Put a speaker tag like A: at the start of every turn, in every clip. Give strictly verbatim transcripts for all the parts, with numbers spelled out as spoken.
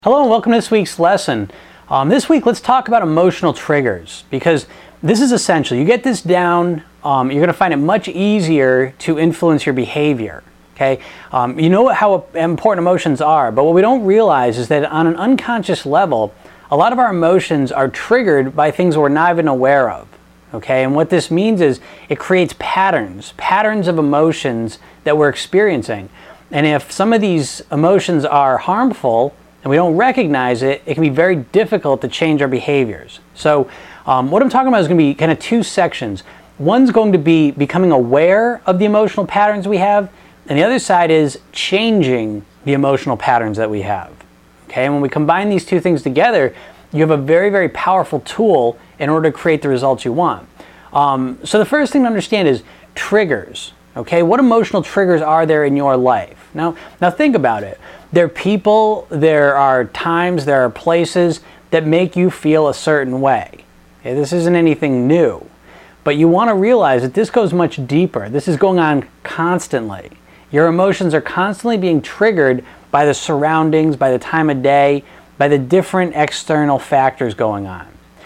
A: Hello and welcome to this week's lesson. Um, this week, let's talk about emotional triggers, because this is essential. You get this down, um, you're going to find it much easier to influence your behavior. Okay, um, you know how important emotions are, but what we don't realize is that on an unconscious level, a lot of our emotions are triggered by things we're not even aware of. Okay, and what this means is it creates patterns, patterns of emotions that we're experiencing. And if some of these emotions are harmful, and we don't recognize it, it can be very difficult to change our behaviors. So um, what I'm talking about is going to be kind of two sections. One's going to be becoming aware of the emotional patterns we have, and the other side is changing the emotional patterns that we have. Okay, and when we combine these two things together, you have a very, very powerful tool in order to create the results you want. Um, so the first thing to understand is triggers. Okay, what emotional triggers are there in your life? Now, now think about it. There are people, there are times, there are places that make you feel a certain way. Okay, this isn't anything new, but you want to realize that this goes much deeper. This is going on constantly. Your emotions are constantly being triggered by the surroundings, by the time of day, by the different external factors going on.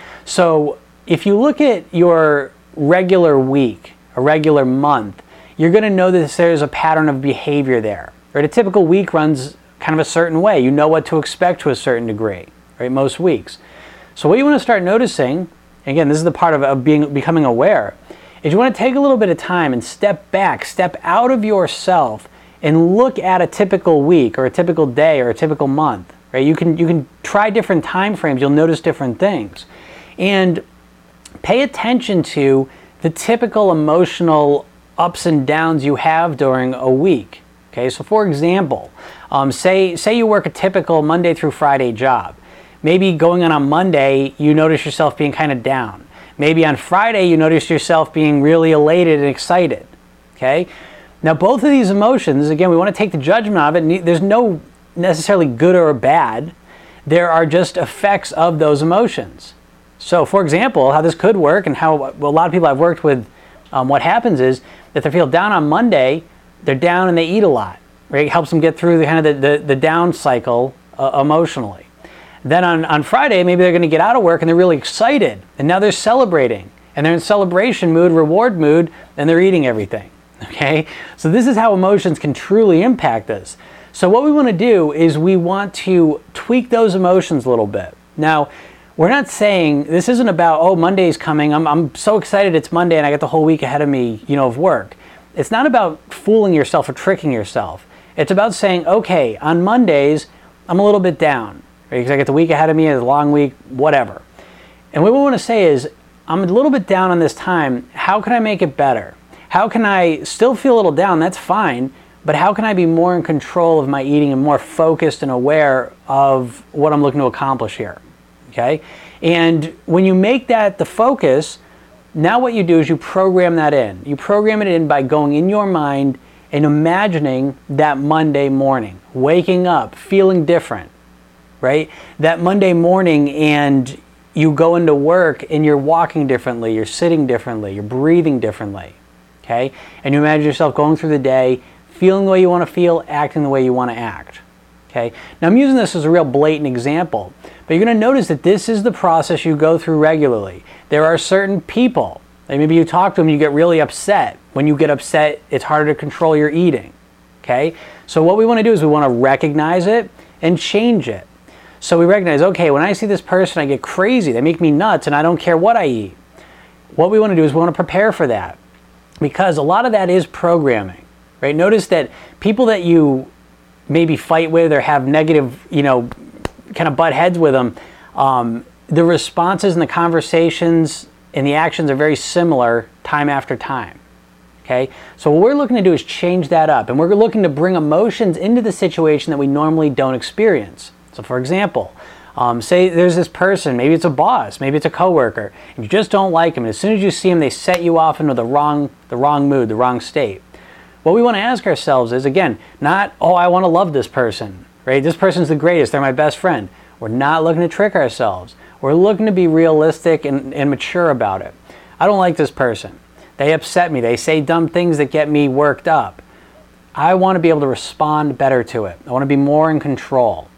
A: So if you look at your regular week, a regular month, you're going to know that there's a pattern of behavior there. Right? A typical week runs kind of a certain way. You know what to expect to a certain degree, right? Most weeks. So what you want to start noticing, again, this is the part of, of being becoming aware, is you want to take a little bit of time and step back, step out of yourself and look at a typical week or a typical day or a typical month. Right? You can you can try different time frames. You'll notice different things, and pay attention to the typical emotional ups and downs you have during a week. Okay, so for example, um, say say you work a typical Monday through Friday job. Maybe going on on Monday, you notice yourself being kind of down. Maybe on Friday, you notice yourself being really elated and excited. Okay, now both of these emotions, again, we want to take the judgment of it. There's no necessarily good or bad. There are just effects of those emotions. So for example, how this could work and how well, a lot of people I've worked with, um, what happens is that they feel down on Monday, they're down and they eat a lot, right? It helps them get through the kind of the, the, the down cycle uh, emotionally. Then on, on Friday, maybe they're going to get out of work and they're really excited, and now they're celebrating, and they're in celebration mood, reward mood, and they're eating everything, okay? So this is how emotions can truly impact us. So what we want to do is we want to tweak those emotions a little bit. Now, we're not saying, this isn't about, oh, Monday's coming, I'm, I'm so excited it's Monday and I got the whole week ahead of me, you know, of work. It's not about fooling yourself or tricking yourself. It's about saying, okay, on Mondays, I'm a little bit down, right? Because I get the week ahead of me, it's a long week, whatever. And what we want to say is, I'm a little bit down on this time. How can I make it better? How can I still feel a little down? That's fine. But how can I be more in control of my eating and more focused and aware of what I'm looking to accomplish here? Okay? And when you make that the focus, now what you do is you program that in. You program it in by going in your mind and imagining that Monday morning, waking up, feeling different, right? That Monday morning, and you go into work and you're walking differently, you're sitting differently, you're breathing differently, okay? And you imagine yourself going through the day, feeling the way you want to feel, acting the way you want to act, okay? Now I'm using this as a real blatant example, but you're going to notice that this is the process you go through regularly. There are certain people, like maybe you talk to them, you get really upset. When you get upset, it's harder to control your eating, okay? So what we want to do is we want to recognize it and change it. So we recognize, okay, when I see this person, I get crazy. They make me nuts and I don't care what I eat. What we want to do is we want to prepare for that, because a lot of that is programming, right? Notice that people that you maybe fight with or have negative, you know, kind of butt heads with them, um, the responses and the conversations and the actions are very similar time after time. Okay? So what we're looking to do is change that up, and we're looking to bring emotions into the situation that we normally don't experience. So for example, um, say there's this person, maybe it's a boss, maybe it's a coworker, and you just don't like them, and as soon as you see them, they set you off into the wrong, the wrong mood, the wrong state. What we want to ask ourselves is, again, not, oh, I want to love this person, right? This person's the greatest, they're my best friend. We're not looking to trick ourselves. We're looking to be realistic and, and mature about it. I don't like this person. They upset me. They say dumb things that get me worked up. I want to be able to respond better to it. I want to be more in control.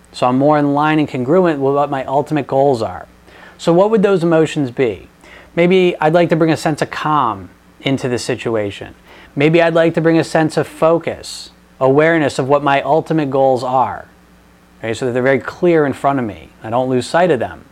A: So I'm more in line and congruent with what my ultimate goals are. So what would those emotions be? Maybe I'd like to bring a sense of calm into the situation. Maybe I'd like to bring a sense of focus, awareness of what my ultimate goals are. Okay, so that they're very clear in front of me. I don't lose sight of them.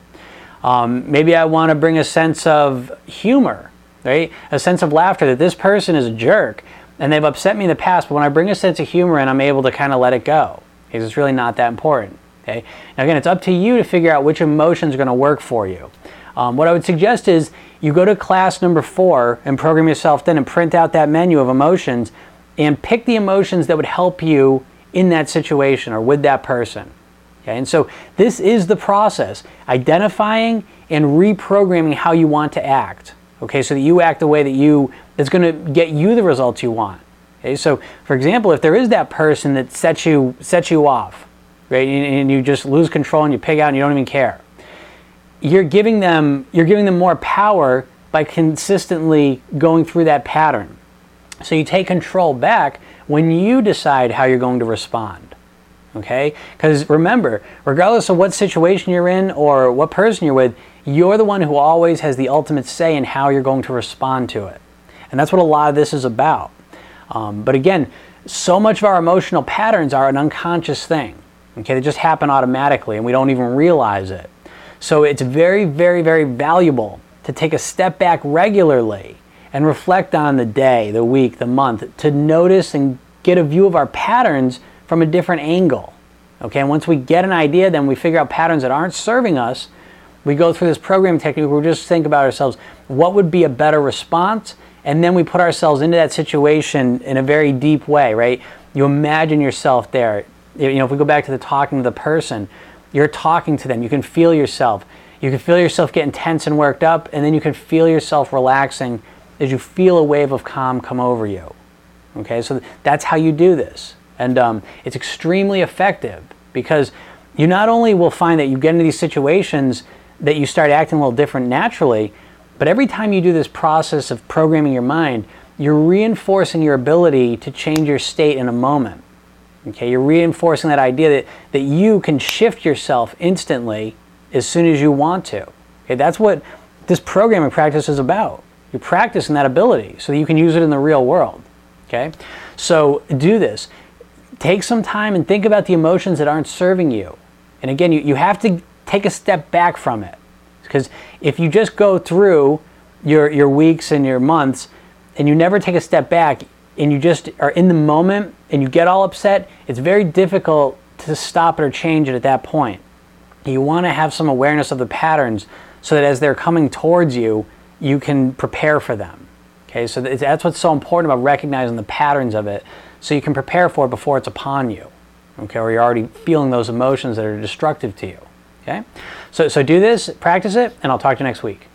A: Um, maybe I want to bring a sense of humor, right? A sense of laughter, that this person is a jerk and they've upset me in the past, but when I bring a sense of humor in, I'm able to kind of let it go, because it's really not that important. Okay? Now again, it's up to you to figure out which emotions are going to work for you. Um, what I would suggest is you go to class number four and program yourself then and print out that menu of emotions and pick the emotions that would help you in that situation or with that person. Okay? And so this is the process, identifying and reprogramming how you want to act. Okay, so that you act the way that you, that's going to get you the results you want. Okay, so for example, if there is that person that sets you, sets you off, right, and, and you just lose control and you pig out and you don't even care, you're giving them, you're giving them more power by consistently going through that pattern. So you take control back when you decide how you're going to respond. Okay? Because remember, regardless of what situation you're in or what person you're with, you're the one who always has the ultimate say in how you're going to respond to it. And that's what a lot of this is about. Um, but again, so much of our emotional patterns are an unconscious thing. Okay? They just happen automatically and we don't even realize it. So it's very, very, very valuable to take a step back regularly and reflect on the day, the week, the month, to notice and get a view of our patterns from a different angle. Okay, and once we get an idea, then we figure out patterns that aren't serving us. We go through this programming technique where we just think about ourselves, what would be a better response? And then we put ourselves into that situation in a very deep way, right? You imagine yourself there. You know, if we go back to the talking to the person, you're talking to them. You can feel yourself. You can feel yourself getting tense and worked up, and then you can feel yourself relaxing as you feel a wave of calm come over you. Okay, so that's how you do this. And um, it's extremely effective because you not only will find that you get into these situations that you start acting a little different naturally, but every time you do this process of programming your mind, you're reinforcing your ability to change your state in a moment. Okay, you're reinforcing that idea that, that you can shift yourself instantly as soon as you want to. Okay, that's what this programming practice is about. You're practicing that ability so that you can use it in the real world. Okay, so do this. Take some time and think about the emotions that aren't serving you. And again, you, you have to take a step back from it. Because if you just go through your, your weeks and your months and you never take a step back and you just are in the moment and you get all upset, it's very difficult to stop it or change it at that point. You want to have some awareness of the patterns so that as they're coming towards you, you can prepare for them. Okay, so that's what's so important about recognizing the patterns of it, so you can prepare for it before it's upon you. Okay, or you're already feeling those emotions that are destructive to you. Okay, so so do this, practice it, and I'll talk to you next week.